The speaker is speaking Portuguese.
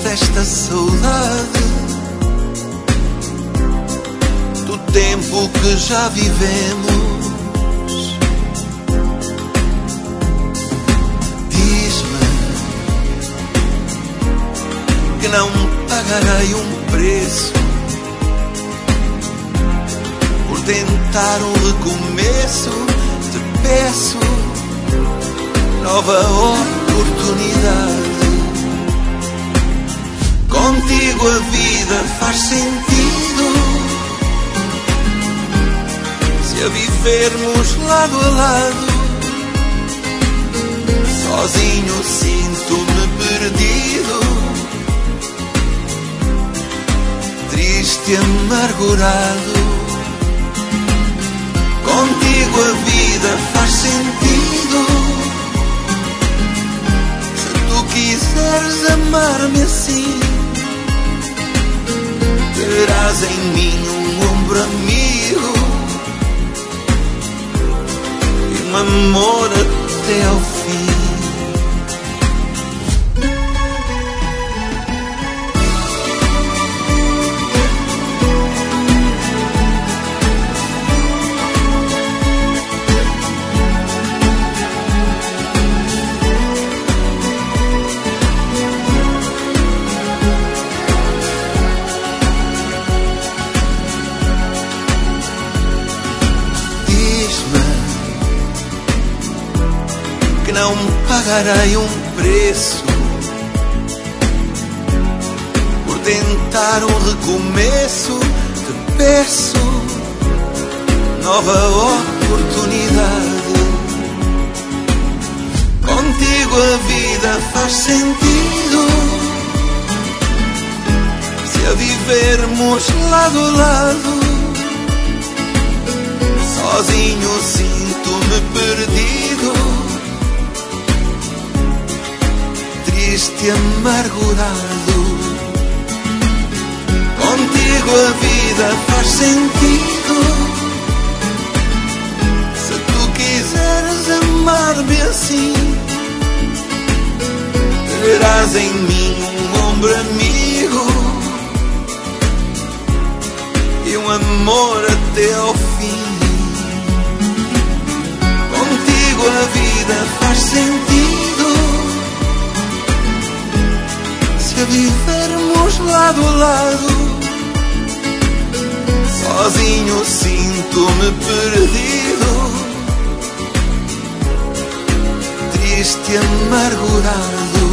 desta saudade, do tempo que já vivemos. Diz-me que não pagarei um preço por tentar um recomeço. Te peço nova oportunidade. Contigo a vida faz sentido, se a vivermos lado a lado. Sozinho sinto-me perdido, triste e amargurado. Contigo a vida faz sentido, se tu quiseres amar-me assim. Terás em mim um ombro amigo e um amor até ao fim. Não pagarei um preço por tentar um recomeço. Te peço nova oportunidade. Contigo a vida faz sentido, se a vivermos lado a lado. Sozinho sinto-me perdido, triste e amargurado. Contigo a vida faz sentido, se tu quiseres amar-me assim. Terás em mim um ombro amigo e um amor até ao fim. Contigo a vida faz sentido, se vivermos lado a lado. Sozinho sinto-me perdido, triste e amargurado.